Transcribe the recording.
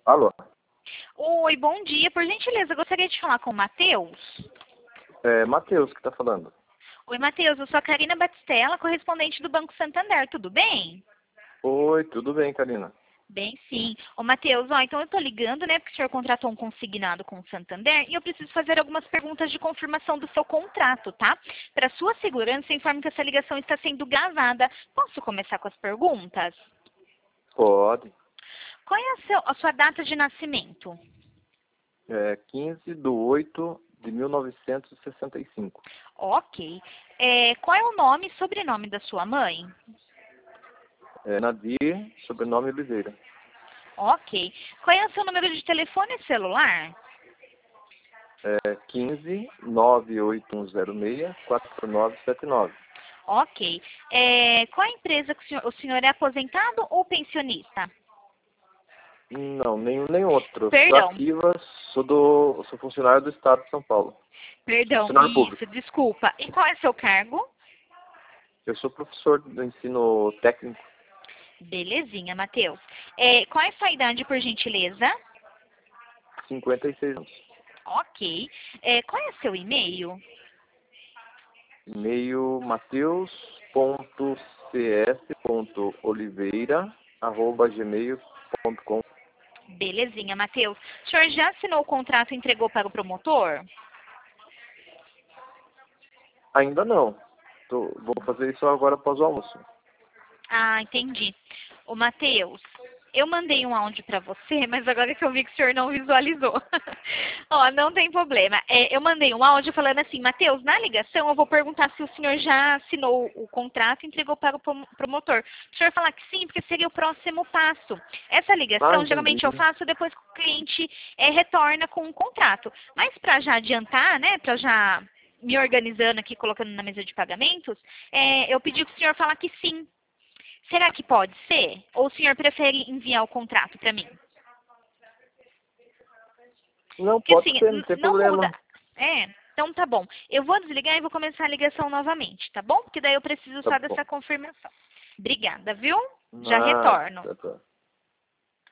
Alô? Oi, bom dia. Por gentileza, eu gostaria de falar com o Matheus. É Matheus que tá falando. Oi, Matheus. Eu sou a Karina Batistella, correspondente do Banco Santander. Tudo bem? Oi, tudo bem, Karina? Bem, sim. Ô, Matheus, então eu tô ligando, né, porque o senhor contratou um consignado com o Santander e eu preciso fazer algumas perguntas de confirmação do seu contrato, tá? Para sua segurança, eu informo que essa ligação está sendo gravada. Posso começar com as perguntas? Pode. Qual é a sua data de nascimento? 15/8/1965. Ok. Qual é o nome e sobrenome da sua mãe? Nadir, sobrenome Oliveira. Ok. Qual é o seu número de telefone e celular? 15/98106/4979. Ok. Qual a empresa que o senhor é aposentado ou pensionista? Não, nenhum outro. Sou Perdão, ativa, sou funcionário do Estado de São Paulo. perdão, Funcionário público. isso, desculpa. E qual é seu cargo? Eu sou professor do ensino técnico. Belezinha, Matheus. Qual é a sua idade, por gentileza? 56 anos. Ok. Qual é seu e-mail? E-mail mateus.cs.oliveira@gmail.com. Belezinha, Matheus. O senhor já assinou o contrato e entregou para o promotor? Ainda não. Vou fazer isso agora após o almoço. Ah, entendi. Ô, Matheus, eu mandei um áudio para você, mas agora que eu vi que o senhor não visualizou. Ó, não tem problema. Eu mandei um áudio falando assim, Matheus, na ligação eu vou perguntar se o senhor já assinou o contrato e entregou para o promotor. O senhor falar que sim, porque seria o próximo passo. Essa ligação, Entendi. geralmente eu faço depois que o cliente retorna com o contrato. Mas para já adiantar, né, para já me organizando aqui, colocando na mesa de pagamentos, eu pedi que o senhor falar que sim. Será que pode ser? Ou o senhor prefere enviar o contrato para mim? Não, Porque pode assim, ser, não tem não muda. problema. Então tá bom. Eu vou desligar e vou começar a ligação novamente, tá bom? Porque daí eu preciso Tá só bom. dessa confirmação. Obrigada, viu? Já Nada, retorno. tá.